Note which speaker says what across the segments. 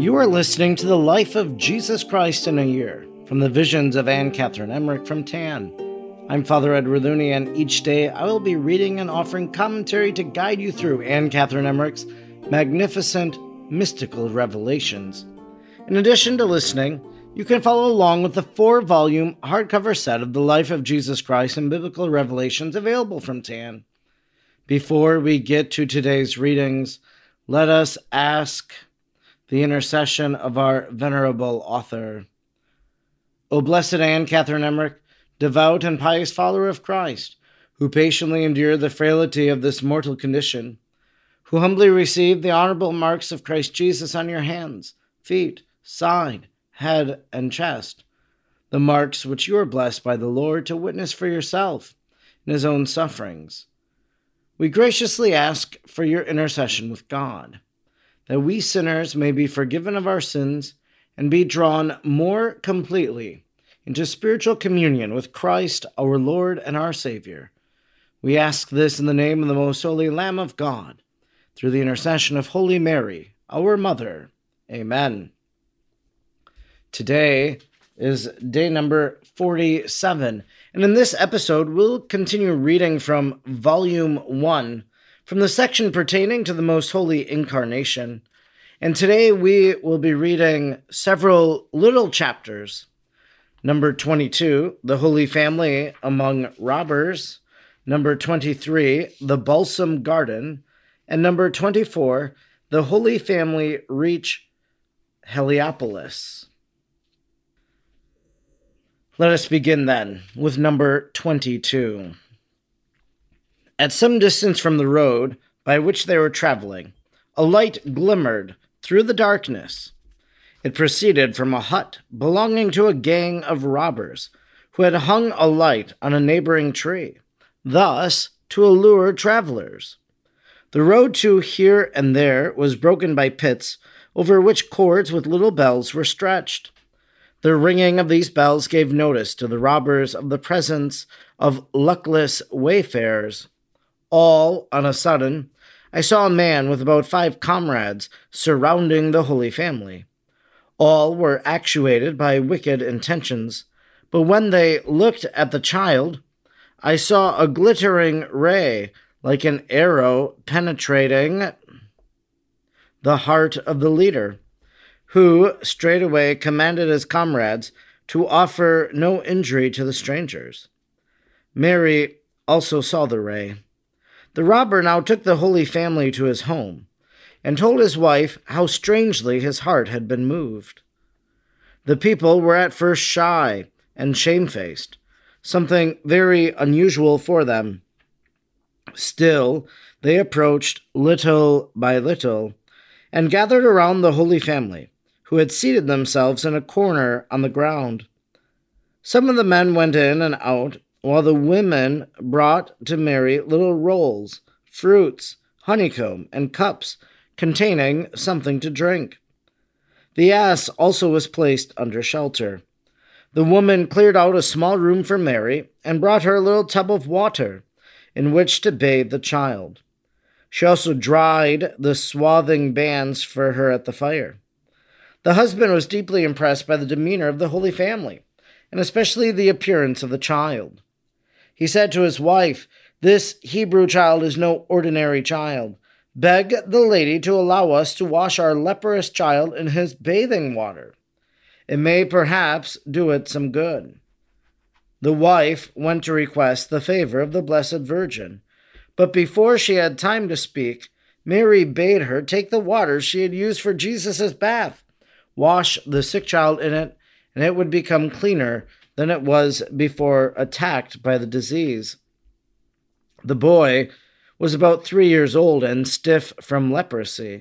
Speaker 1: You are listening to the life of Jesus Christ in a year, from the visions of Anne Catherine Emmerich from TAN. I'm Father Edward Looney, and each day I will be reading and offering commentary to guide you through Anne Catherine Emmerich's magnificent mystical revelations. In addition to listening, you can follow along with the 4-volume hardcover set of the life of Jesus Christ and biblical revelations available from TAN. Before we get to today's readings, let us ask the intercession of our venerable author. O blessed Anne Catherine Emmerich, devout and pious follower of Christ, who patiently endured the frailty of this mortal condition, who humbly received the honorable marks of Christ Jesus on your hands, feet, side, head, and chest, the marks which you are blessed by the Lord to witness for yourself in his own sufferings. We graciously ask for your intercession with God, that we sinners may be forgiven of our sins and be drawn more completely into spiritual communion with Christ, our Lord and our Savior. We ask this in the name of the most holy Lamb of God, through the intercession of Holy Mary, our Mother. Amen. Today is day number 47, and in this episode we'll continue reading from Volume 1, from the section pertaining to the Most Holy Incarnation. And today we will be reading several little chapters. Number 22, the Holy Family among Robbers. Number 23, the Balsam Garden. And number 24, the Holy Family reach Heliopolis. Let us begin then with number 22. At some distance from the road by which they were traveling, a light glimmered through the darkness. It proceeded from a hut belonging to a gang of robbers who had hung a light on a neighboring tree, thus to allure travelers. The road to here and there was broken by pits over which cords with little bells were stretched. The ringing of these bells gave notice to the robbers of the presence of luckless wayfarers. All on a sudden, I saw a man with about 5 comrades surrounding the Holy Family. All were actuated by wicked intentions, but when they looked at the child, I saw a glittering ray like an arrow penetrating the heart of the leader, who straightway commanded his comrades to offer no injury to the strangers. Mary also saw the ray. The robber now took the Holy Family to his home, and told his wife how strangely his heart had been moved. The people were at first shy and shamefaced, something very unusual for them. Still, they approached little by little, and gathered around the Holy Family, who had seated themselves in a corner on the ground. Some of the men went in and out, while the women brought to Mary little rolls, fruits, honeycomb, and cups containing something to drink. The ass also was placed under shelter. The woman cleared out a small room for Mary and brought her a little tub of water in which to bathe the child. She also dried the swathing bands for her at the fire. The husband was deeply impressed by the demeanor of the Holy Family, and especially the appearance of the child. He said to his wife, "This Hebrew child is no ordinary child. Beg the lady to allow us to wash our leprous child in his bathing water. It may perhaps do it some good." The wife went to request the favor of the Blessed Virgin, but before she had time to speak, Mary bade her take the water she had used for Jesus' bath, wash the sick child in it, and it would become cleaner than it was before attacked by the disease. The boy was about 3 years old and stiff from leprosy.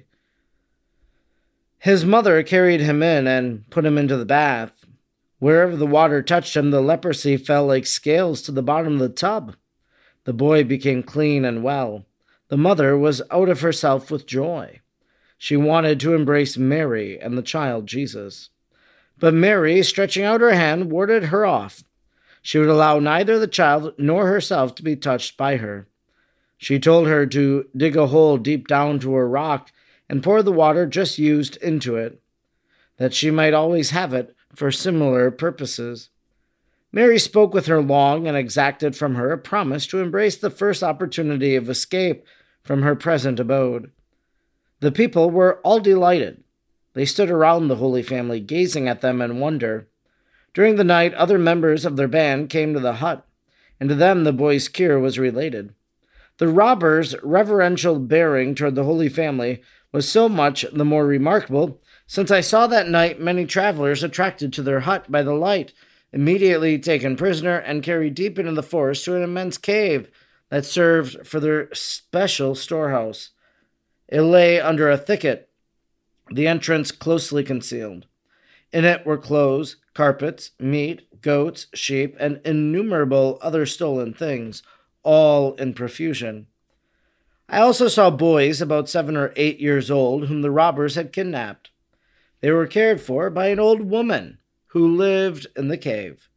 Speaker 1: His mother carried him in and put him into the bath. Wherever the water touched him, the leprosy fell like scales to the bottom of the tub. The boy became clean and well. The mother was out of herself with joy. She wanted to embrace Mary and the child Jesus. But Mary, stretching out her hand, warded her off. She would allow neither the child nor herself to be touched by her. She told her to dig a hole deep down to a rock and pour the water just used into it. that she might always have it for similar purposes. Mary spoke with her long and exacted from her a promise to embrace the first opportunity of escape from her present abode. The people were all delighted. They stood around the Holy Family, gazing at them in wonder. During the night, other members of their band came to the hut, and to them the boy's cure was related. The robbers' reverential bearing toward the Holy Family was so much the more remarkable, since I saw that night many travelers attracted to their hut by the light, immediately taken prisoner and carried deep into the forest to an immense cave that served for their special storehouse. It lay under a thicket, the entrance closely concealed. In it were clothes, carpets, meat, goats, sheep, and innumerable other stolen things, all in profusion. I also saw boys about 7 or 8 years old whom the robbers had kidnapped. They were cared for by an old woman who lived in the cave.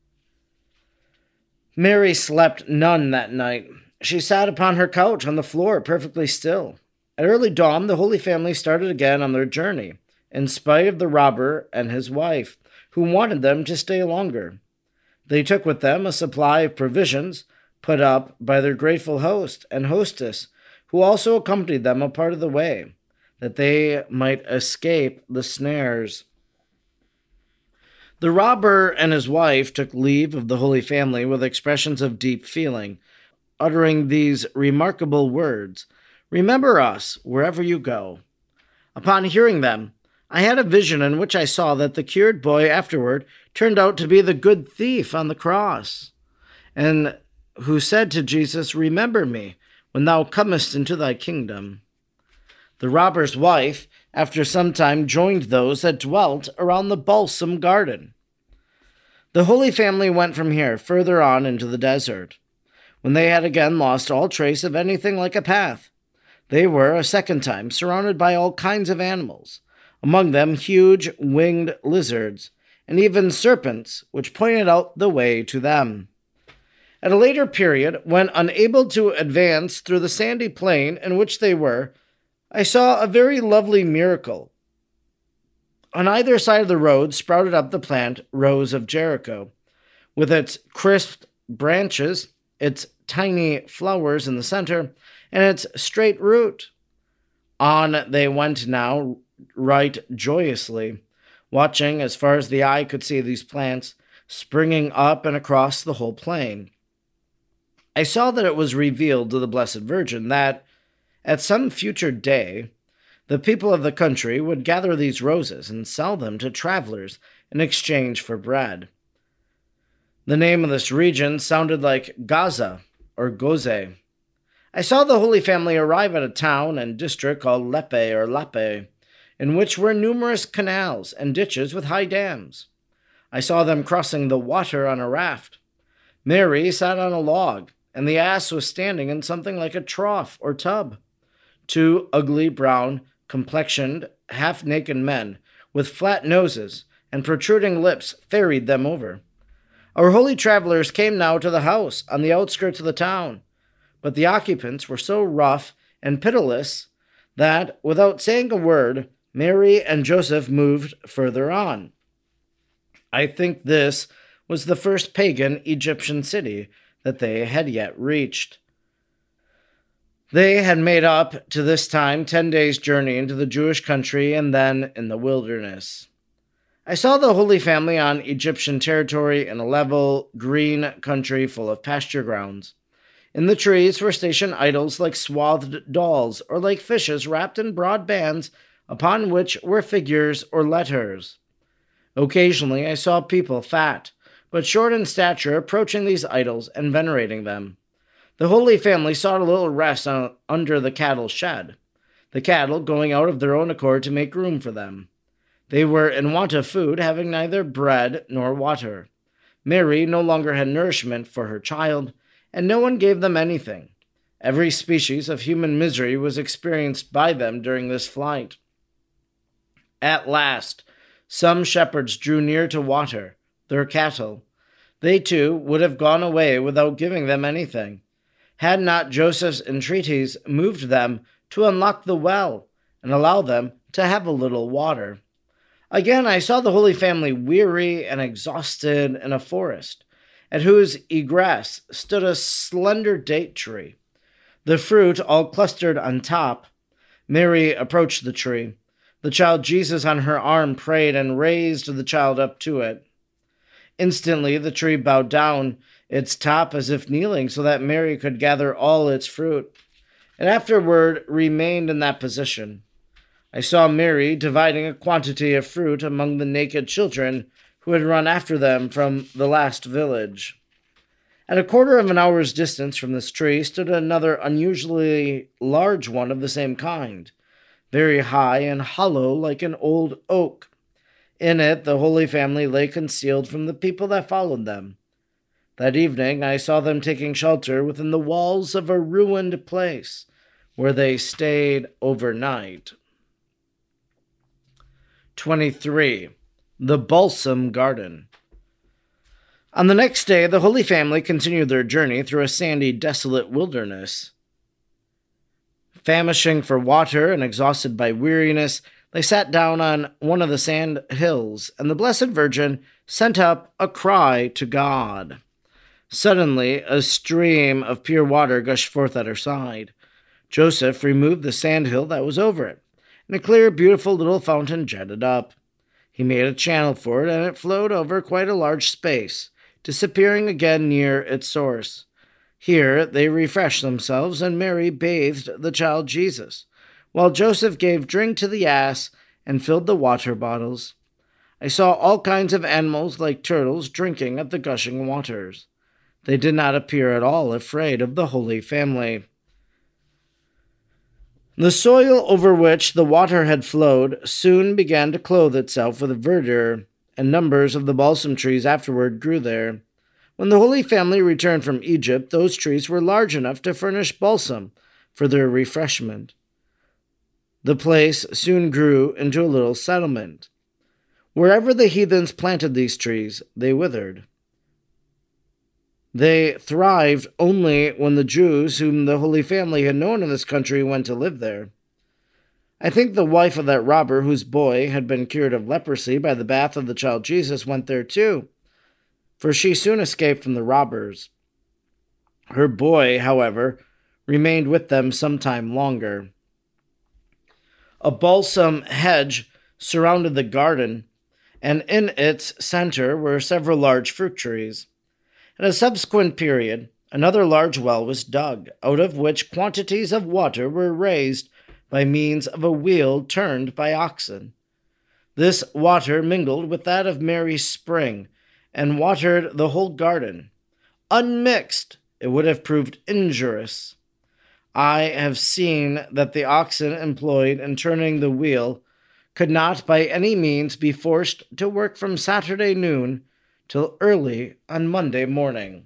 Speaker 1: Mary slept none that night. She sat upon her couch on the floor, perfectly still. At early dawn, the Holy Family started again on their journey, in spite of the robber and his wife, who wanted them to stay longer. They took with them a supply of provisions put up by their grateful host and hostess, who also accompanied them a part of the way, that they might escape the snares. The robber and his wife took leave of the Holy Family with expressions of deep feeling, uttering these remarkable words, "Remember us wherever you go." Upon hearing them, I had a vision in which I saw that the cured boy afterward turned out to be the good thief on the cross, and who said to Jesus, "Remember me when thou comest into thy kingdom." The robber's wife, after some time, joined those that dwelt around the balsam garden. The Holy Family went from here further on into the desert. When they had again lost all trace of anything like a path, they were a second time surrounded by all kinds of animals, among them huge winged lizards, and even serpents, which pointed out the way to them. At a later period, when unable to advance through the sandy plain in which they were, I saw a very lovely miracle. On either side of the road sprouted up the plant Rose of Jericho, with its crisp branches, its tiny flowers in the center, and its straight root. On they went now, right joyously, watching as far as the eye could see these plants springing up and across the whole plain. I saw that it was revealed to the Blessed Virgin that, at some future day, the people of the country would gather these roses and sell them to travelers in exchange for bread. The name of this region sounded like Gaza or Goze. I saw the Holy Family arrive at a town and district called Lepe or Lape, in which were numerous canals and ditches with high dams. I saw them crossing the water on a raft. Mary sat on a log, and the ass was standing in something like a trough or tub. Two ugly, brown, complexioned, half-naked men with flat noses and protruding lips ferried them over. Our holy travelers came now to the house on the outskirts of the town, but the occupants were so rough and pitiless that, without saying a word, Mary and Joseph moved further on. I think this was the first pagan Egyptian city that they had yet reached. They had made up to this time 10 days' journey into the Jewish country and then in the wilderness. I saw the Holy Family on Egyptian territory in a level, green country full of pasture grounds. In the trees were stationed idols like swathed dolls or like fishes wrapped in broad bands upon which were figures or letters. Occasionally I saw people fat, but short in stature, approaching these idols and venerating them. The Holy Family sought a little rest under the cattle shed, the cattle going out of their own accord to make room for them. They were in want of food, having neither bread nor water. Mary no longer had nourishment for her child, and no one gave them anything. Every species of human misery was experienced by them during this flight. At last, some shepherds drew near to water their cattle. They too would have gone away without giving them anything, had not Joseph's entreaties moved them to unlock the well and allow them to have a little water. Again, I saw the Holy Family weary and exhausted in a forest, at whose egress stood a slender date tree, the fruit all clustered on top. Mary approached the tree. The child Jesus on her arm prayed and raised the child up to it. Instantly the tree bowed down its top as if kneeling so that Mary could gather all its fruit, and afterward remained in that position. I saw Mary dividing a quantity of fruit among the naked children who had run after them from the last village. At a quarter of an hour's distance from this tree stood another unusually large one of the same kind, very high and hollow like an old oak. In it the Holy Family lay concealed from the people that followed them. That evening I saw them taking shelter within the walls of a ruined place, where they stayed overnight. 23. The Balsam Garden. On the next day, the Holy Family continued their journey through a sandy, desolate wilderness. Famishing for water and exhausted by weariness, they sat down on one of the sand hills, and the Blessed Virgin sent up a cry to God. Suddenly, a stream of pure water gushed forth at her side. Joseph removed the sandhill that was over it, and a clear, beautiful little fountain jetted up. He made a channel for it, and it flowed over quite a large space, disappearing again near its source. Here they refreshed themselves, and Mary bathed the child Jesus, while Joseph gave drink to the ass and filled the water bottles. I saw all kinds of animals like turtles drinking at the gushing waters. They did not appear at all afraid of the Holy Family. The soil over which the water had flowed soon began to clothe itself with verdure, and numbers of the balsam trees afterward grew there. When the Holy Family returned from Egypt, those trees were large enough to furnish balsam for their refreshment. The place soon grew into a little settlement. Wherever the heathens planted these trees, they withered. They thrived only when the Jews whom the Holy Family had known in this country went to live there. I think the wife of that robber whose boy had been cured of leprosy by the bath of the child Jesus went there too, for she soon escaped from the robbers. Her boy, however, remained with them some time longer. A balsam hedge surrounded the garden, and in its center were several large fruit trees. At a subsequent period, another large well was dug, out of which quantities of water were raised by means of a wheel turned by oxen. This water mingled with that of Mary's spring, and watered the whole garden. Unmixed, it would have proved injurious. I have seen that the oxen employed in turning the wheel could not by any means be forced to work from Saturday noon till early on Monday morning.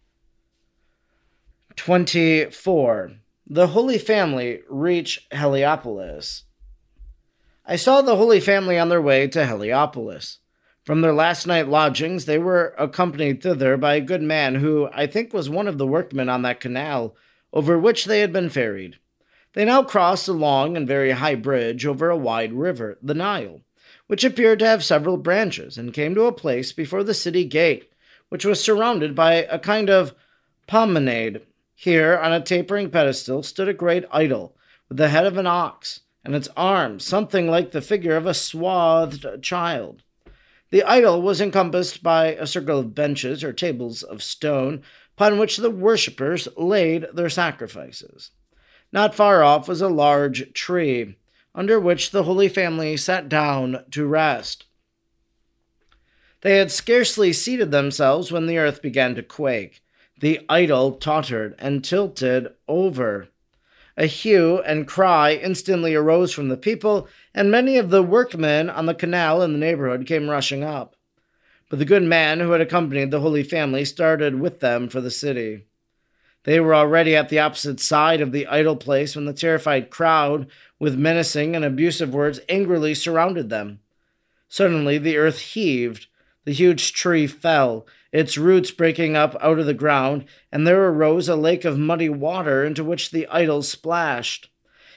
Speaker 1: 24. The Holy Family reach Heliopolis. I saw the Holy Family on their way to Heliopolis. From their last night lodgings, they were accompanied thither by a good man who, I think, was one of the workmen on that canal over which they had been ferried. They now crossed a long and very high bridge over a wide river, the Nile, which appeared to have several branches, and came to a place before the city gate, which was surrounded by a kind of promenade. Here, on a tapering pedestal, stood a great idol, with the head of an ox, and its arms something like the figure of a swathed child. The idol was encompassed by a circle of benches or tables of stone, upon which the worshippers laid their sacrifices. Not far off was a large tree, under which the Holy Family sat down to rest. They had scarcely seated themselves when the earth began to quake. The idol tottered and tilted over. A hue and cry instantly arose from the people, and many of the workmen on the canal in the neighborhood came rushing up. But the good man who had accompanied the Holy Family started with them for the city. They were already at the opposite side of the idol place when the terrified crowd, with menacing and abusive words, angrily surrounded them. Suddenly the earth heaved. The huge tree fell, its roots breaking up out of the ground, and there arose a lake of muddy water into which the idol splashed.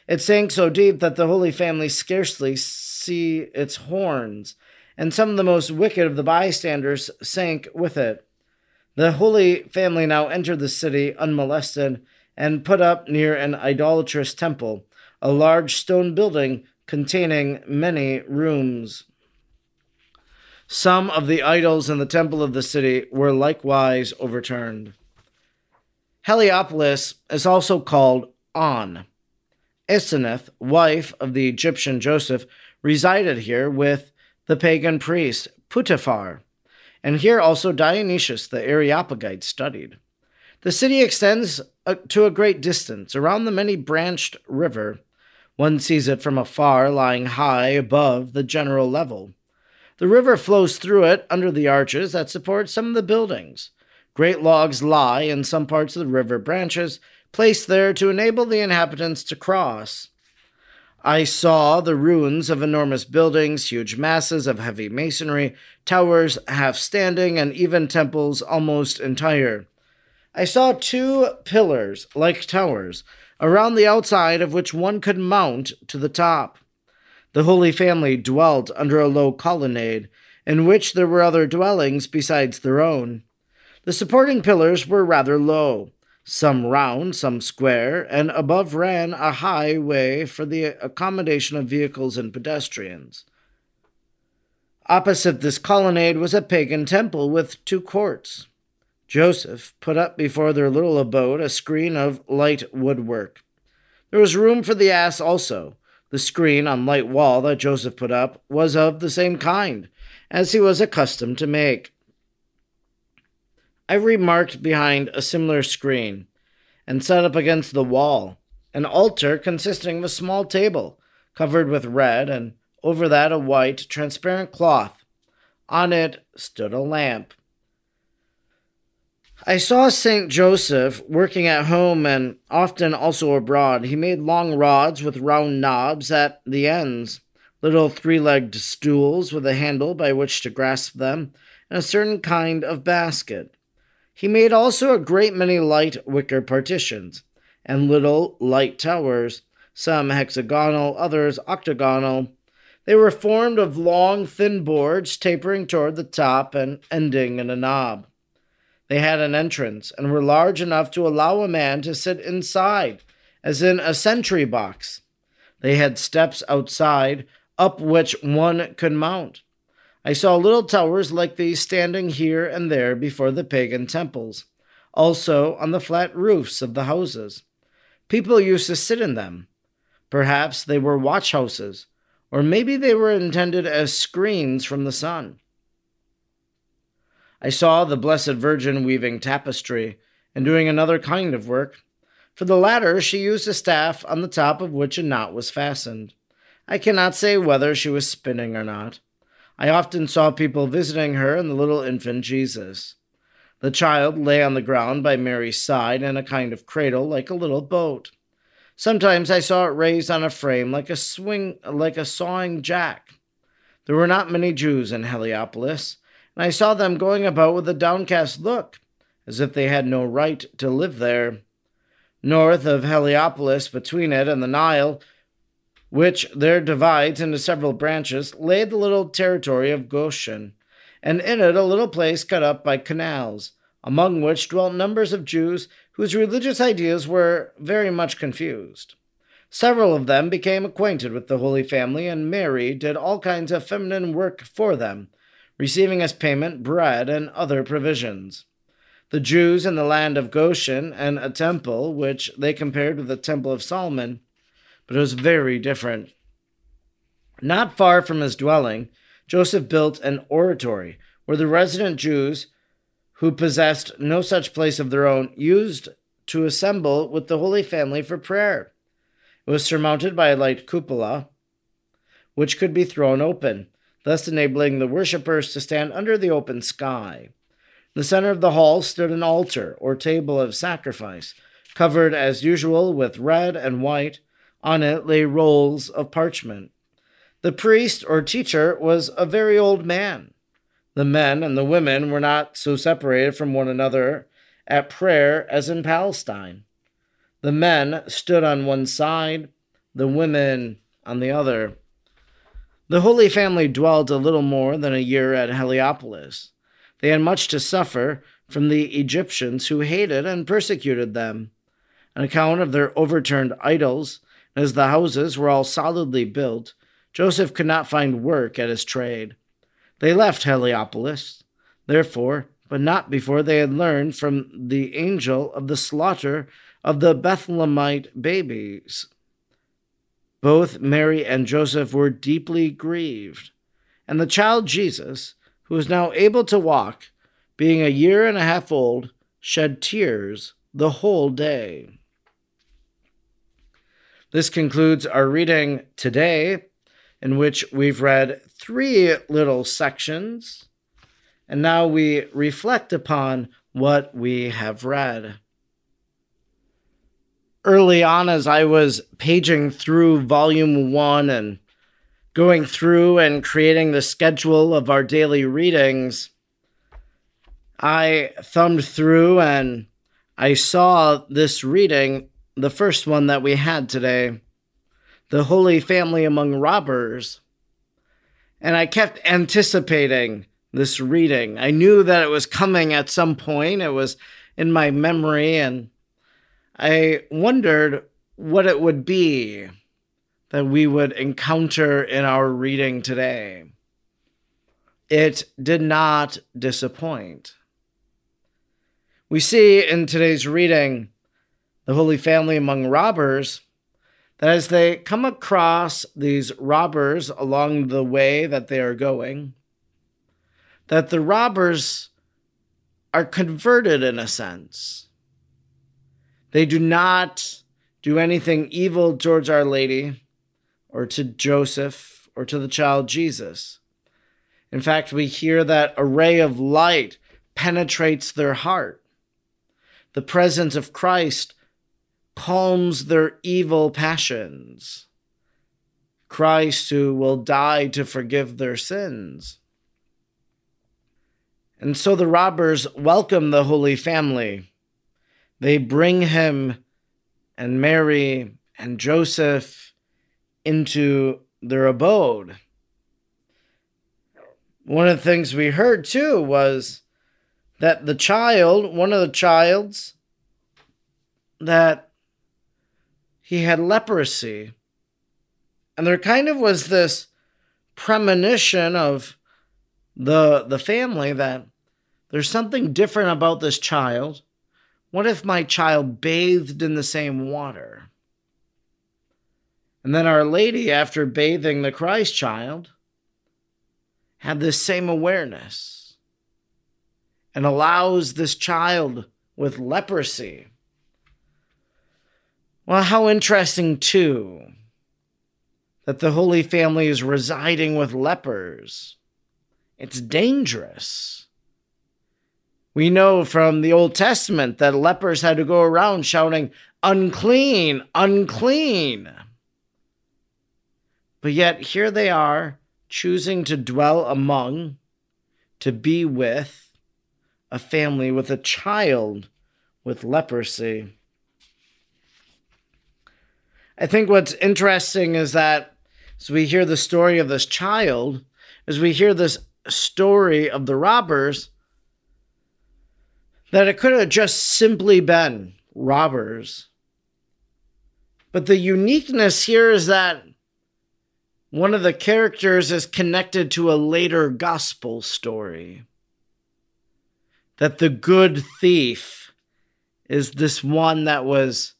Speaker 1: It sank so deep that the Holy Family scarcely see its horns, and some of the most wicked of the bystanders sank with it. The Holy Family now entered the city unmolested and put up near an idolatrous temple, a large stone building containing many rooms. Some of the idols in the temple of the city were likewise overturned. Heliopolis is also called On. Asenath, wife of the Egyptian Joseph, resided here with the pagan priest Putiphar, and here also Dionysius the Areopagite studied. The city extends to a great distance around the many-branched river. One sees it from afar, lying high above the general level. The river flows through it under the arches that support some of the buildings. Great logs lie in some parts of the river branches, placed there to enable the inhabitants to cross. I saw the ruins of enormous buildings, huge masses of heavy masonry, towers half standing, and even temples almost entire. I saw 2 pillars, like towers, around the outside of which one could mount to the top. The Holy Family dwelt under a low colonnade, in which there were other dwellings besides their own. The supporting pillars were rather low, some round, some square, and above ran a highway for the accommodation of vehicles and pedestrians. Opposite this colonnade was a pagan temple with 2 courts. Joseph put up before their little abode a screen of light woodwork. There was room for the ass also. The screen on light wall that Joseph put up was of the same kind as he was accustomed to make. I remarked behind a similar screen, and set up against the wall, an altar consisting of a small table, covered with red, and over that a white, transparent cloth. On it stood a lamp. I saw St. Joseph working at home and often also abroad. He made long rods with round knobs at the ends, little 3-legged stools with a handle by which to grasp them, and a certain kind of basket. He made also a great many light wicker partitions, and little light towers, some hexagonal, others octagonal. They were formed of long, thin boards tapering toward the top and ending in a knob. They had an entrance, and were large enough to allow a man to sit inside, as in a sentry box. They had steps outside, up which one could mount. I saw little towers like these standing here and there before the pagan temples, also on the flat roofs of the houses. People used to sit in them. Perhaps they were watchhouses, or maybe they were intended as screens from the sun. I saw the Blessed Virgin weaving tapestry and doing another kind of work. For the latter, she used a staff on the top of which a knot was fastened. I cannot say whether she was spinning or not. I often saw people visiting her and the little infant Jesus. The child lay on the ground by Mary's side in a kind of cradle like a little boat. Sometimes I saw it raised on a frame like a sawing jack. There were not many Jews in Heliopolis, and I saw them going about with a downcast look, as if they had no right to live there. North of Heliopolis, between it and the Nile, which there divides into several branches, lay the little territory of Goshen, and in it a little place cut up by canals, among which dwelt numbers of Jews whose religious ideas were very much confused. Several of them became acquainted with the Holy Family, and Mary did all kinds of feminine work for them, receiving as payment bread and other provisions. The Jews in the land of Goshen and a temple, which they compared with the Temple of Solomon, but it was very different. Not far from his dwelling, Joseph built an oratory where the resident Jews, who possessed no such place of their own, used to assemble with the Holy Family for prayer. It was surmounted by a light cupola, which could be thrown open, thus enabling the worshippers to stand under the open sky. In the center of the hall stood an altar, or table of sacrifice, covered as usual with red and white. On it lay rolls of parchment. The priest or teacher was a very old man. The men and the women were not so separated from one another at prayer as in Palestine. The men stood on one side, the women on the other. The Holy Family dwelt a little more than a year at Heliopolis. They had much to suffer from the Egyptians who hated and persecuted them. On account of their overturned idols, as the houses were all solidly built, Joseph could not find work at his trade. They left Heliopolis, therefore, but not before they had learned from the angel of the slaughter of the Bethlehemite babies. Both Mary and Joseph were deeply grieved, and the child Jesus, who was now able to walk, being a year and a half old, shed tears the whole day. This concludes our reading today, in which we've read 3 little sections, and now we reflect upon what we have read. Early on, as I was paging through Volume 1 and going through and creating the schedule of our daily readings, I thumbed through and I saw this reading, the first one that we had today, The Holy Family Among Robbers. And I kept anticipating this reading. I knew that it was coming at some point. It was in my memory, and I wondered what it would be that we would encounter in our reading today. It did not disappoint. We see in today's reading, the Holy Family Among Robbers, that as they come across these robbers along the way that they are going, that the robbers are converted in a sense. They do not do anything evil towards Our Lady or to Joseph or to the child Jesus. In fact, we hear that a ray of light penetrates their heart. The presence of Christ calms their evil passions. Christ, who will die to forgive their sins. And so the robbers welcome the Holy Family. They bring him and Mary and Joseph into their abode. One of the things we heard too was that one of the childs, that he had leprosy. And there kind of was this premonition of the family that there's something different about this child. What if my child bathed in the same water? And then Our Lady, after bathing the Christ child, had this same awareness and allows this child with leprosy. Well, how interesting, too, that the Holy Family is residing with lepers. It's dangerous. We know from the Old Testament that lepers had to go around shouting, "Unclean, unclean." But yet here they are, choosing to dwell among, to be with, a family with a child with leprosy. I think what's interesting is that as we hear the story of this child, as we hear this story of the robbers, that it could have just simply been robbers. But the uniqueness here is that one of the characters is connected to a later gospel story. That the good thief is this one that was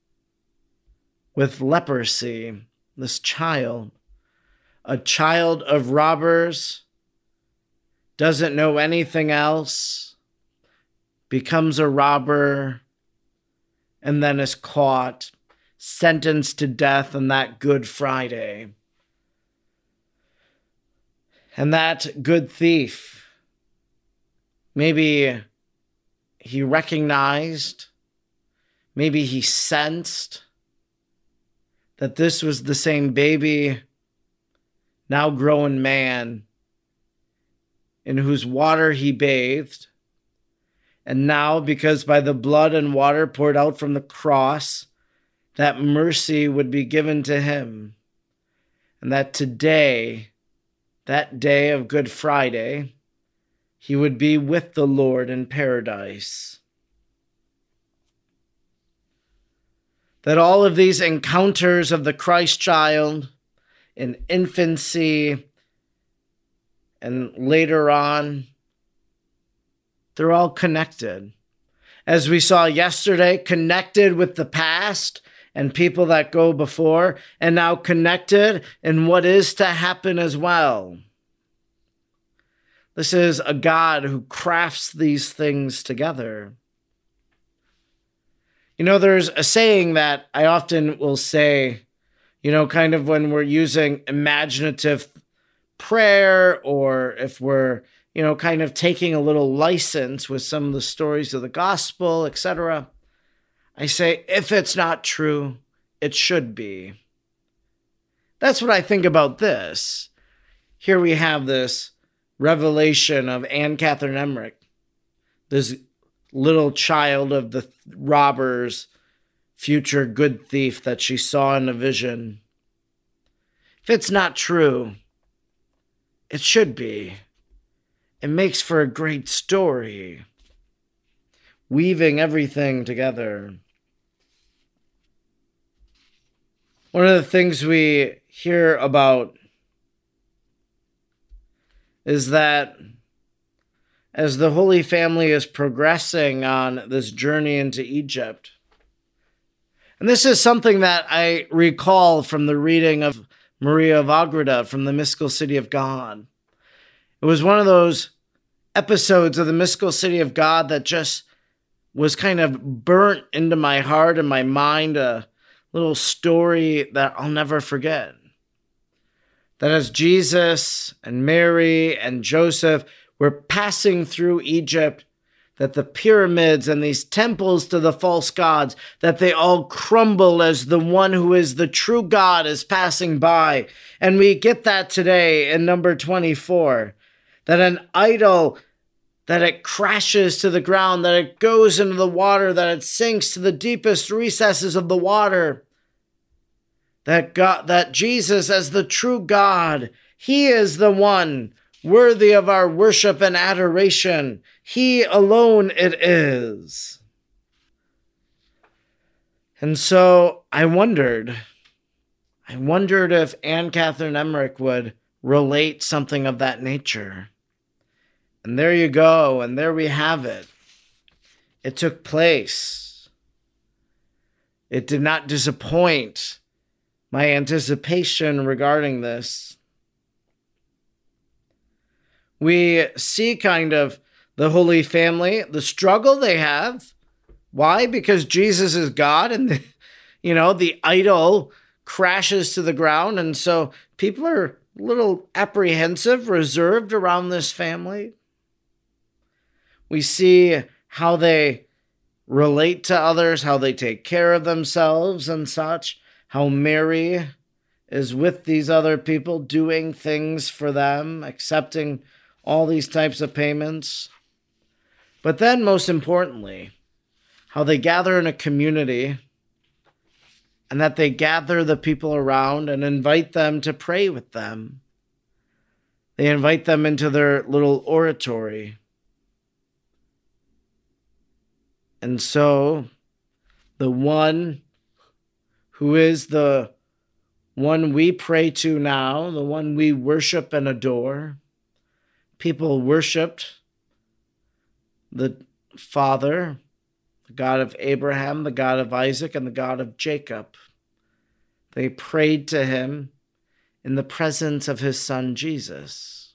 Speaker 1: with leprosy, this child. A child of robbers, doesn't know anything else, becomes a robber, and then is caught, sentenced to death on that Good Friday. And that good thief, maybe he recognized, maybe he sensed that this was the same baby, now grown man, in whose water he bathed. And now, because by the blood and water poured out from the cross, that mercy would be given to him, and that today, that day of Good Friday, he would be with the Lord in paradise. That all of these encounters of the Christ child in infancy and later on, they're all connected. As we saw yesterday, connected with the past and people that go before, and now connected in what is to happen as well. This is a God who crafts these things together. You know, there's a saying that I often will say, you know, kind of when we're using imaginative prayer, or if we're, you know, kind of taking a little license with some of the stories of the gospel, etc. I say, if it's not true, it should be. That's what I think about this. Here we have this revelation of Anne Catherine Emmerich, this little child of the robber's future good thief that she saw in a vision. If it's not true, it should be. It makes for a great story, weaving everything together. One of the things we hear about is that as the Holy Family is progressing on this journey into Egypt, and this is something that I recall from the reading of Maria of Agreda from the Mystical City of God. It was one of those episodes of the Mystical City of God that just was kind of burnt into my heart and my mind, a little story that I'll never forget. That as Jesus and Mary and Joseph were passing through Egypt, that the pyramids and these temples to the false gods, that they all crumble as the one who is the true God is passing by. And we get that today in number 24, that an idol, that it crashes to the ground, that it goes into the water, that it sinks to the deepest recesses of the water. That Jesus, as the true God, he is the one worthy of our worship and adoration. He alone it is. And so I wondered if Anne Catherine Emmerich would relate something of that nature. And there you go, and there we have it. It took place. It did not disappoint my anticipation regarding this. We see kind of the Holy Family, the struggle they have. Why? Because Jesus is God, and the idol crashes to the ground, and so people are a little apprehensive, reserved around this family. We see how they relate to others, how they take care of themselves and such, how Mary is with these other people, doing things for them, accepting all these types of payments. But then, most importantly, how they gather in a community, and that they gather the people around and invite them to pray with them. They invite them into their little oratory. And so, the one who is the one we pray to now, the one we worship and adore, people worshiped the Father, the God of Abraham, the God of Isaac, and the God of Jacob. They prayed to him in the presence of his son Jesus.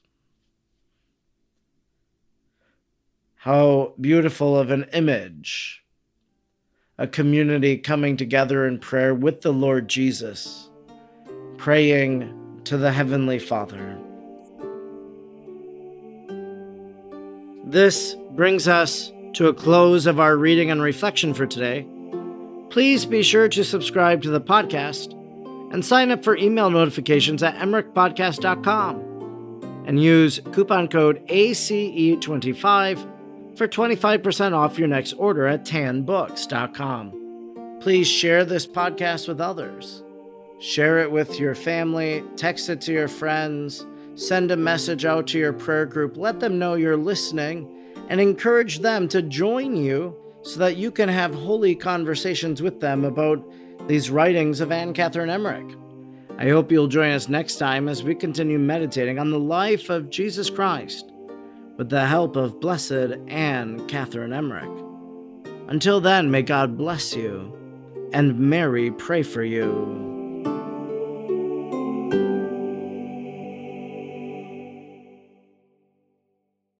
Speaker 1: How beautiful of an image, a community coming together in prayer with the Lord Jesus, praying to the Heavenly Father. This brings us to a close of our reading and reflection for today. Please be sure to subscribe to the podcast and sign up for email notifications at emmerichpodcast.com and use coupon code ACE25 for 25% off your next order at tanbooks.com. Please share this podcast with others. Share it with your family, text it to your friends, send a message out to your prayer group, let them know you're listening, and encourage them to join you so that you can have holy conversations with them about these writings of Anne Catherine Emmerich. I hope you'll join us next time as we continue meditating on the life of Jesus Christ with the help of Blessed Anne Catherine Emmerich. Until then, may God bless you, and Mary pray for you.